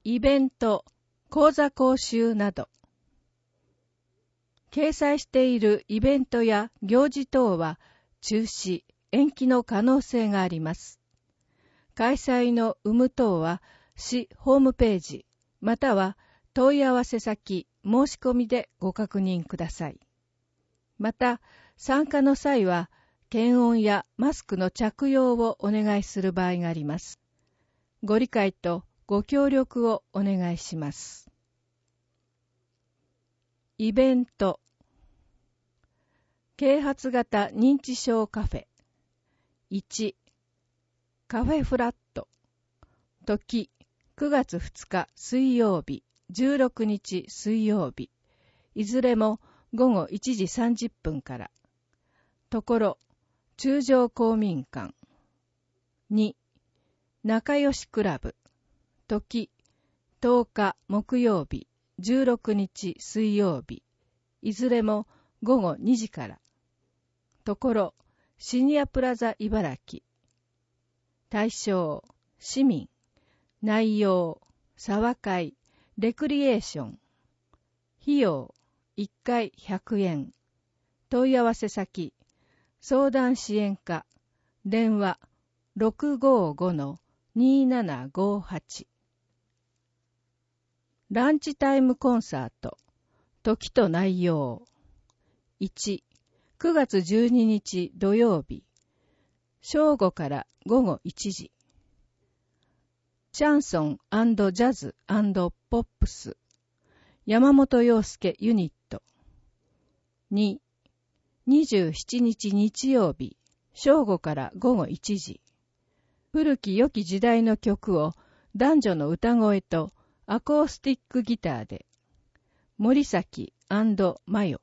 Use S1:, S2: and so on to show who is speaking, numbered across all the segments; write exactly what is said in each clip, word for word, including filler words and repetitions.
S1: イベント、講座講習など。掲載しているイベントや行事等は中止、延期の可能性があります。開催の有無等は市ホームページ、または問い合わせ先、申し込みでご確認ください。また、参加の際は、検温やマスクの着用をお願いする場合があります。ご理解とご協力をお願いします。イベント、啓発型認知症カフェ。いち、カフェフラット。時、くがつふつか水曜日、じゅうろくにち水曜日。いずれもごごいちじさんじゅっぷんから。ところ、中条公民館。に、仲良しクラブ。時、とおか木曜日、じゅうろくにち水曜日。いずれもごごにじから。ところ、シニアプラザ茨城。対象、市民。内容、沢会、レクリエーション。費用、いっかいひゃくえん。問い合わせ先、相談支援課。電話、ろくごごのにーななごはち。ランチタイムコンサート。時と内容。いち、くがつじゅうににち土曜日。正午からごごいちじ。シャンソン&ジャズ&ポップス。山本陽介ユニット。に、にじゅうしちにち日曜日。正午からごごいちじ。古き良き時代の曲を男女の歌声とアコースティックギターで。森崎&マヨ。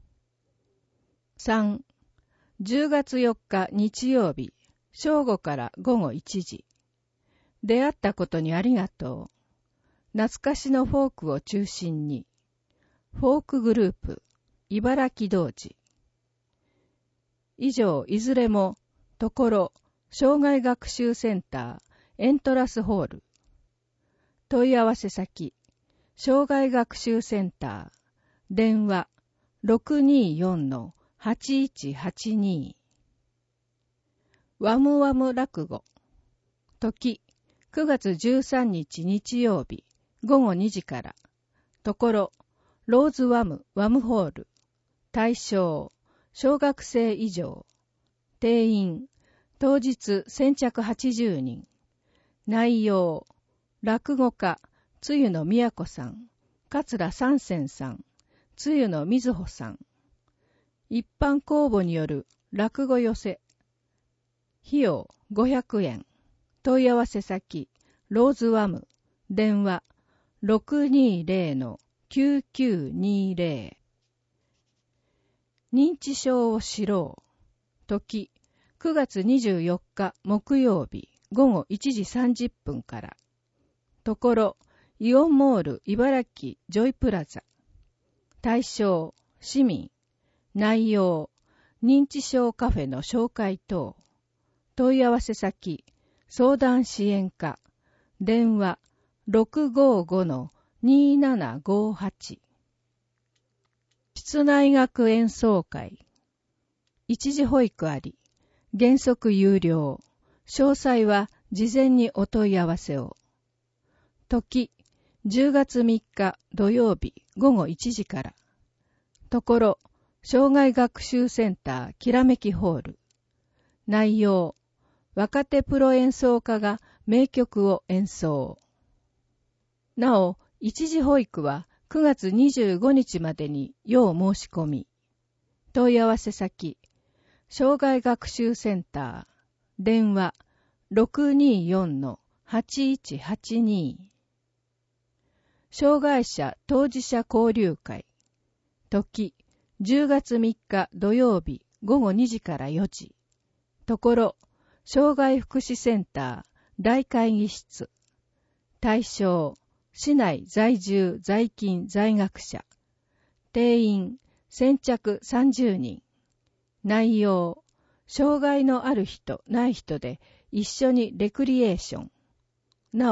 S1: さん、じゅうがつよっか日曜日。正午からごごいちじ。出会ったことにありがとう。懐かしのフォークを中心に。フォークグループ、茨城童子。以上、いずれも、ところ、障害学習センター、エントラスホール。問い合わせ先、障害学習センター、電話、ろくにーよんのはちいちはちに。ワムワム落語。時、くがつじゅうさんにち日曜日、ごごにじから。ところ、ローズワムワムホール。対象、小学生以上。定員、当日先着はちじゅうにん。内容、落語家、つゆのみやこさん、桂三泉さん、つゆのみずほさん。一般公募による落語寄せ。費用ごひゃくえん。問い合わせ先、ローズワム。電話、ろくにーぜろのきゅうきゅうにーぜろ。認知症を知ろう。時、くがつにじゅうよっか木曜日、ごごいちじさんじゅっぷんから。ところ、イオンモール茨城ジョイプラザ。対象、市民。内容、認知症カフェの紹介等。問い合わせ先、相談支援課。電話、ろくごごのにーななごはち。室内学演奏会。一時保育あり。原則有料。詳細は事前にお問い合わせを。時、じゅうがつみっか土曜日ごごいちじから。ところ、障害学習センターきらめきホール。内容、若手プロ演奏家が名曲を演奏。なお、一時保育はくがつにじゅうごにちまでに要申し込み。問い合わせ先、障害学習センター、電話ろくにーよんのはちいちはちに。障害者当事者交流会。時、じゅうがつみっか土曜日ごごにじからよじ。ところ、障害福祉センター大会議室。対象、市内在住在勤在学者。定員、先着さんじゅうにん。内容、障害のある人ない人で一緒にレクリエーション。なお、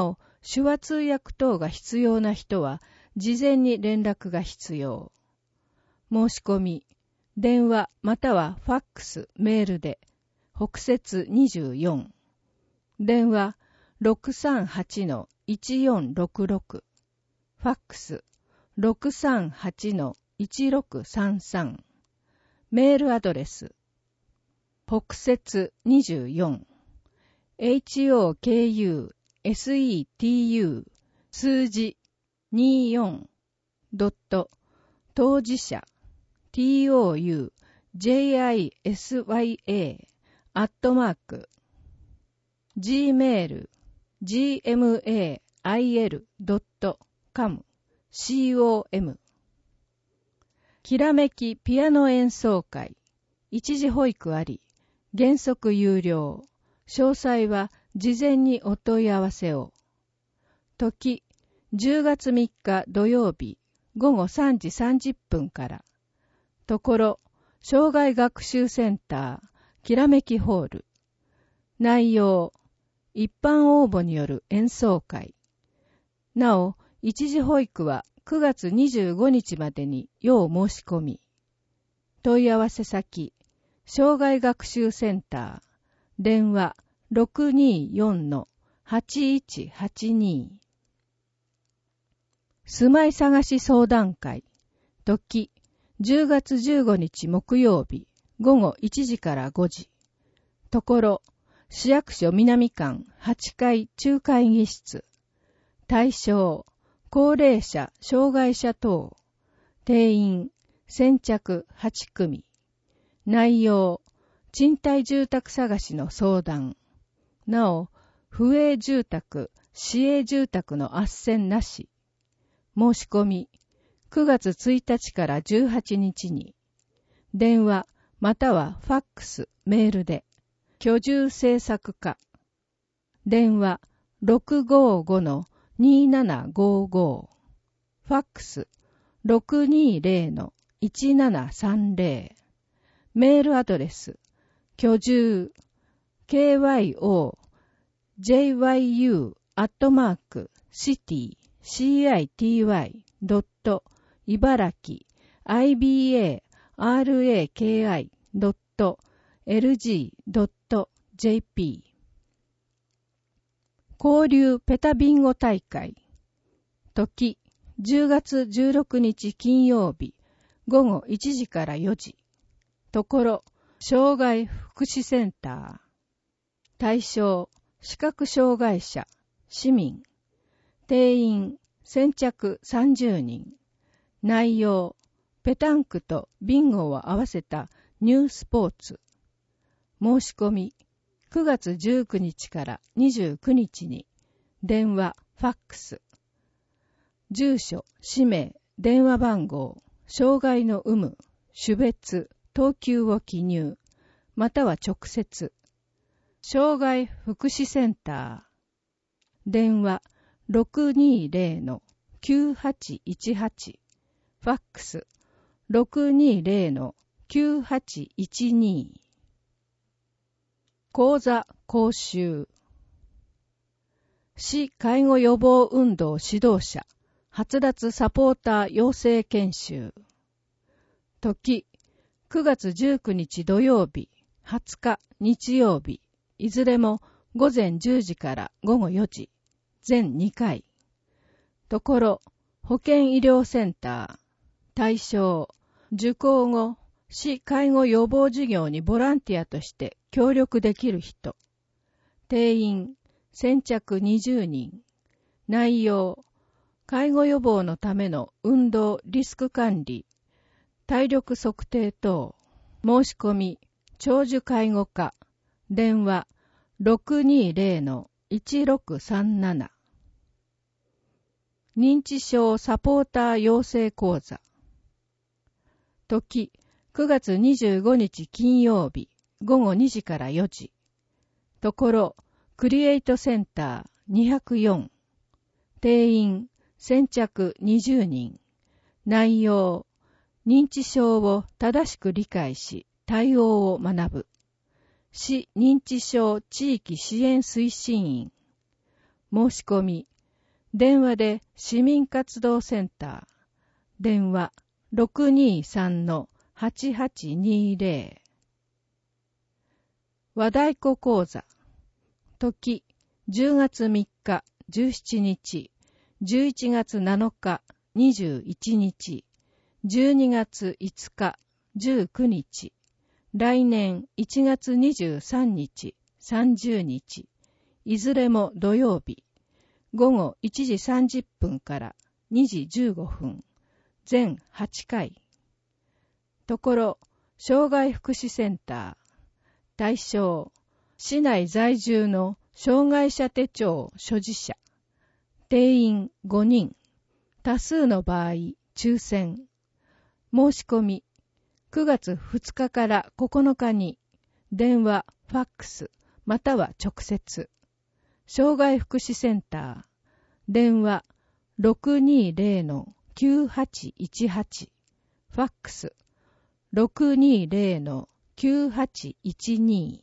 S1: 手話通訳等が必要な人は、事前に連絡が必要。申し込み、電話またはファックス、メールで、北摂にじゅうよん。電話 ろくさんはちのいちよんろくろく。ファックス ろくさんはちのいちろくさんさん。メールアドレス、北摂にじゅうよん。ホクセト 数字にじゅうよん。ドット、当事者、toujisya、アットマーク、gmail、gmail ドットコム、com。きらめきピアノ演奏会、一時保育あり、原則有料。詳細は事前にお問い合わせを。時、じゅうがつみっか土曜日、ごごさんじさんじゅっぷんから。ところ、障害学習センター、きらめきホール。内容、一般応募による演奏会。なお、一時保育はくがつにじゅうごにちまでに要申し込み。問い合わせ先、障害学習センター、電話 ろくにーよんのはちいちはちに。住まい探し相談会、時、じゅうがつじゅうごにち木曜日、ごごいちじからごじ。ところ、市役所南館はちかい中会議室。対象、高齢者、障害者等。定員、先着はちくみ。内容、賃貸住宅探しの相談。なお、不営住宅、市営住宅の斡旋なし。申し込み、くがつついたちからじゅうはちにちに。電話、またはファックス、メールで。居住政策課。電話、ろくごごのにーななごご。ファックス、ろくにーぜろのいちななさんぜろ。メールアドレス、居住、ケーワイオージェイワイユー アットマーク、シティ、シーアイティーワイ ドット、茨城、アイビーエーアールエーケーアイ ドット、エルジー ドット、ジェーピー。交流ペタビンゴ大会。時、じゅうがつじゅうろくにち金曜日、ごごいちじからよじ。ところ、障害福祉センター。対象、視覚障害者、市民。定員、先着さんじゅうにん。内容、ペタンクとビンゴを合わせたニュースポーツ。申し込み、くがつじゅうくにちからにじゅうくにちに。電話、ファックス。住所、氏名、電話番号、障害の有無、種別、等級を記入、または直接。障害福祉センター。電話 ろくにーぜろのきゅうはちいちはち。ファックス ろくにーぜろのきゅうはちいちに。講座講習。市介護予防運動指導者、発達サポーター養成研修。時、くがつじゅうくにち土曜日、はつか日曜日、いずれもごぜんじゅうじからごごよじ、全にかい。ところ、保健医療センター。対象、受講後、市介護予防事業にボランティアとして協力できる人。定員、先着にじゅうにん。内容、介護予防のための運動リスク管理、体力測定等。申し込み、長寿介護課。電話、ろくにーぜろのいちろくさんなな。認知症サポーター養成講座。時、くがつにじゅうごにち金曜日、ごごにじからよじ。ところ、クリエイトセンターにひゃくよん。定員、先着にじゅうにん。内容、認知症を正しく理解し、対応を学ぶ。市認知症地域支援推進員。申し込み、 電話で市民活動センター、電話 ろくにさんのはちはちにぜろ。和太鼓講座、時じゅうがつみっか、じゅうしちにち、じゅういちがつなのか、にじゅういちにち、じゅうにがついつか、じゅうくにち、来年いちがつにじゅうさんにち、さんじゅうにち、いずれも土曜日、ごごいちじさんじゅっぷんからにじじゅうごふん、全はちかい。ところ、障害福祉センター、対象、市内在住の障害者手帳所持者、定員ごにん、多数の場合、抽選。申し込み、くがつふつかからここのかに、電話、ファックス、または直接。障害福祉センター、電話 ろくにぜろのきゅうはちいちはち、ファックス ろくにぜろのきゅうはちいちに。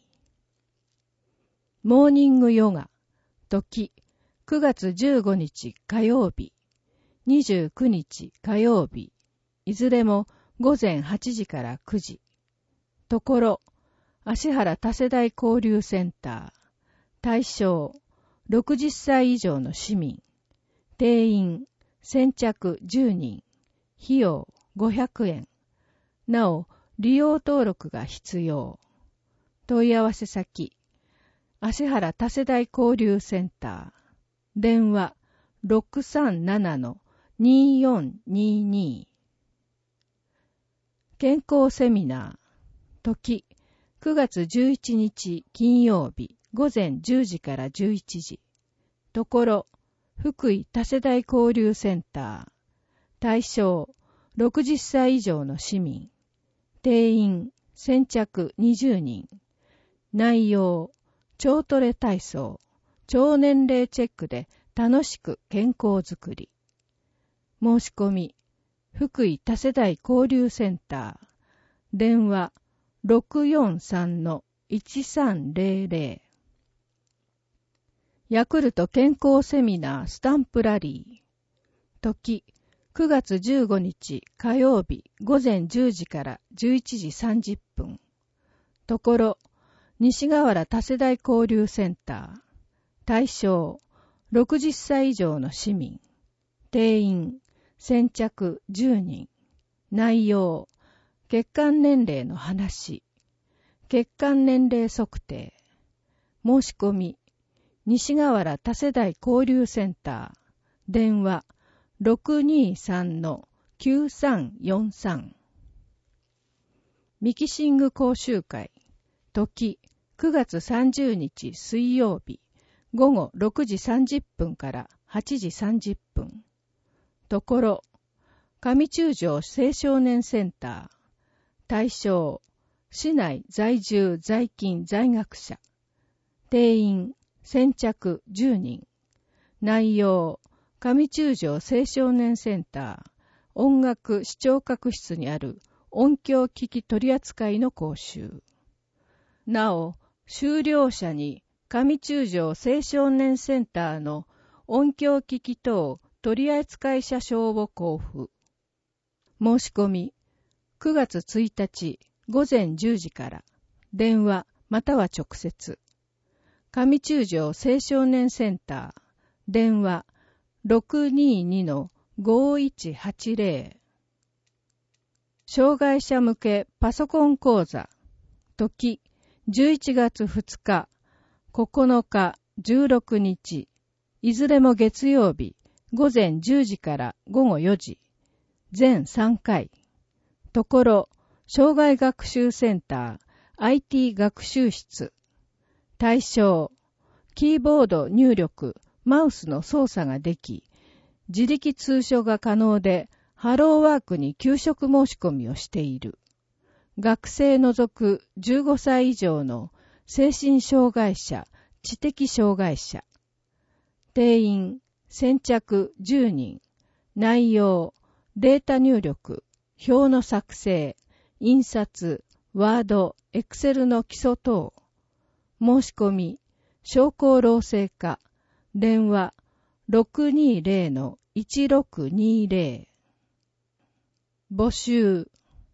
S1: モーニングヨガ、時くがつじゅうごにち火曜日、にじゅうくにち火曜日、いずれもごぜんはちじからくじ。ところ、芦原多世代交流センター、対象、ろくじゅっさい以上の市民、定員、先着じゅうにん、費用ごひゃくえん。なお、利用登録が必要。問い合わせ先、芦原多世代交流センター、電話 ろくさんななのによんにに。健康セミナー、時くがつじゅういちにち金曜日ごぜんじゅうじからじゅういちじ。ところ、福井多世代交流センター、対象ろくじゅっさい以上の市民、定員先着にじゅうにん、内容、腸トレ体操、腸年齢チェックで楽しく健康づくり。申し込み、福井多世代交流センター、電話 ろくよんさんのいちさんぜろぜろ。ヤクルト健康セミナースタンプラリー、時くがつじゅうごにち火曜日ごぜんじゅうじからじゅういちじさんじゅっぷん。ところ、西河原多世代交流センター、対象ろくじゅっさい以上の市民、定員先着じゅうにん、内容、血管年齢の話、血管年齢測定。申し込み、西河原多世代交流センター、電話 ろくにさんのきゅうさんよんさん。ミキシング講習会、時くがつさんじゅうにち水曜日ごごろくじさんじゅっぷんからはちじさんじゅっぷん。ところ、上中条青少年センター、対象、市内在住在勤在学者、定員先着じゅうにん、内容、上中条青少年センター音楽視聴覚室にある音響機器取扱いの講習。なお、修了者に上中条青少年センターの音響機器等取扱者証を交付。申し込み、くがつついたちごぜんじゅうじから電話または直接。上中条青少年センター、電話 ろくににのごいちはちぜろ。障害者向けパソコン講座、時じゅういちがつふつか、ここのか、じゅうろくにち、いずれも月曜日、ごぜんじゅうじからごごよじ、全さんかい。ところ、障害学習センター、アイティー 学習室。対象、キーボード入力、マウスの操作ができ、自力通所が可能で、ハローワークに給食申し込みをしている。学生除くじゅうごさい以上の精神障害者、知的障害者。定員、先着じゅうにん。内容、データ入力、表の作成、印刷、ワード、エクセルの基礎等。申し込み、商工労政課、電話ろくにーぜろ いちろくにーぜろ。募集。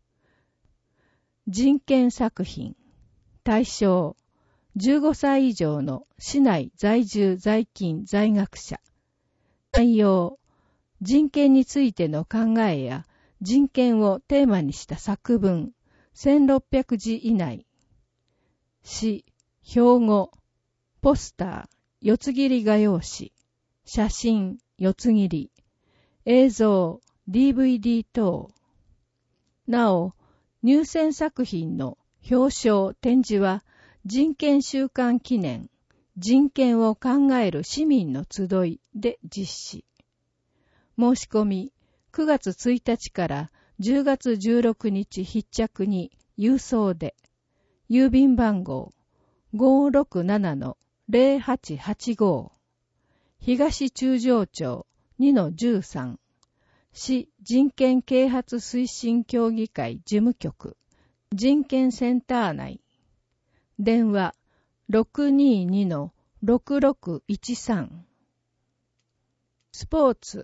S1: 人権作品。対象。じゅうごさい以上の市内在住在勤在学者。内容。人権についての考えや人権をテーマにした作文せんろっぴゃくじ以内。詩、標語、ポスター、四つ切り画用紙、写真、四つ切り、映像、ディーブイディー 等。なお、入選作品の表彰、展示は人権週間記念、人権を考える市民の集いで実施。申し込み、くがつついたちからじゅうがつじゅうろくにち必着に郵送で、郵便番号 ごーろくななのぜろはちはちご 東中条町 にのじゅうさん 市人権啓発推進協議会事務局人権センター内。電話 ろくにーにのろくろくいちさん。スポーツ。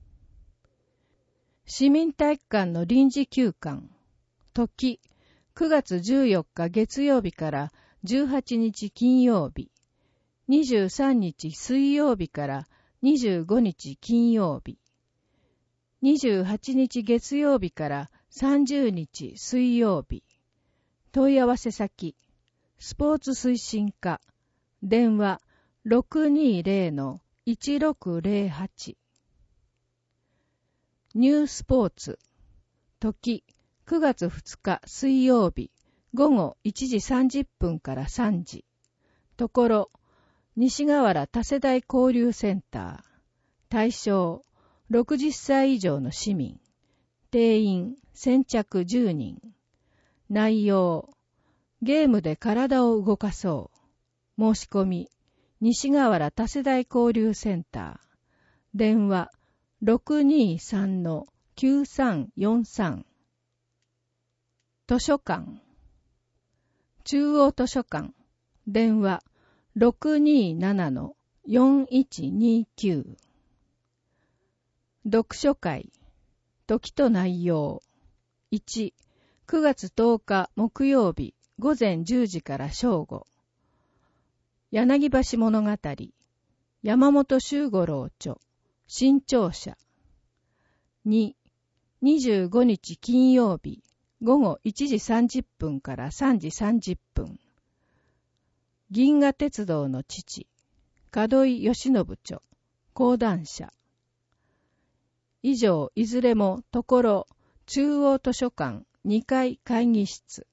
S1: 市民体育館の臨時休館。時、くがつじゅうよっか月曜日からじゅうはちにち金曜日。にじゅうさんにち水曜日からにじゅうごにち金曜日。にじゅうはちにち月曜日からさんじゅうにち水曜日。問い合わせ先。スポーツ推進課。電話 ろくにーぜろのいちろくぜろはち。ニュースポーツ。時、くがつふつか水曜日、ごごいちじさんじゅっぷんからさんじ。ところ、西河原多世代交流センター。対象、ろくじゅっさい以上の市民。定員、先着じゅうにん。内容、ゲームで体を動かそう。申し込み、西河原多世代交流センター。電話、ろくにーさんのきゅうさんよんさん。図書館。中央図書館。電話、ろくにーななのよんいちにきゅう。読書会。時と内容。いち、くがつとおか木曜日午前じゅうじから正午。柳橋物語。山本周五郎著。新潮社。に、にじゅうごにち金曜日ごごいちじさんじゅっぷんからさんじさんじゅっぷん。銀河鉄道の父、門井義信著。講談社。以上、いずれもところ中央図書館にかい会議室。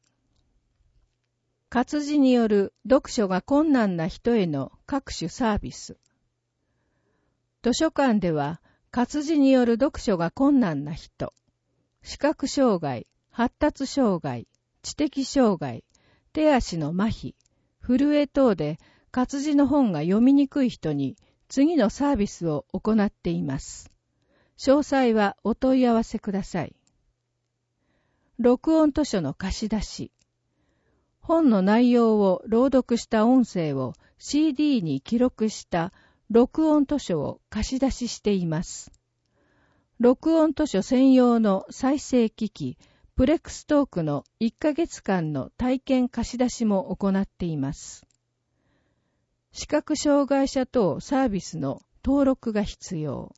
S1: 活字による読書が困難な人への各種サービス。図書館では活字による読書が困難な人、視覚障害、発達障害、知的障害、手足の麻痺、震え等で活字の本が読みにくい人に次のサービスを行っています。詳細はお問い合わせください。録音図書の貸し出し。本の内容を朗読した音声を シーディー に記録した録音図書を貸し出ししています。録音図書専用の再生機器、プレクストークのいっかげつかんの体験貸し出しも行っています。視覚障害者等サービスの登録が必要。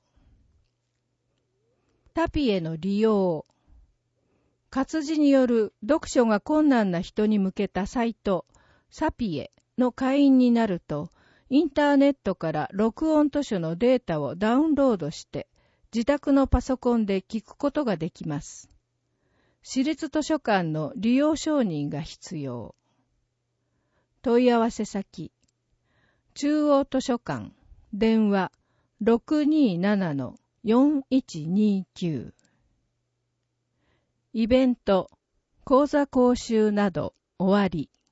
S1: タピエの利用。活字による読書が困難な人に向けたサイト、サピエの会員になると、インターネットから録音図書のデータをダウンロードして、自宅のパソコンで聞くことができます。私立図書館の利用承認が必要。問い合わせ先。中央図書館、電話 ろくにーななのよんいちにきゅう。イベント、講座講習など終わり。